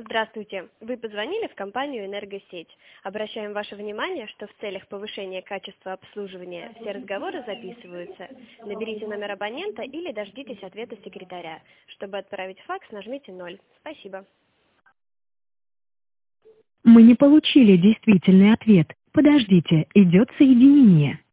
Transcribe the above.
Здравствуйте. Вы позвонили в компанию «Энергосеть». Обращаем ваше внимание, что в целях повышения качества обслуживания все разговоры записываются. Наберите номер абонента или дождитесь ответа секретаря. Чтобы отправить факс, нажмите 0. Спасибо. Мы не получили действительный ответ. Подождите, идет соединение.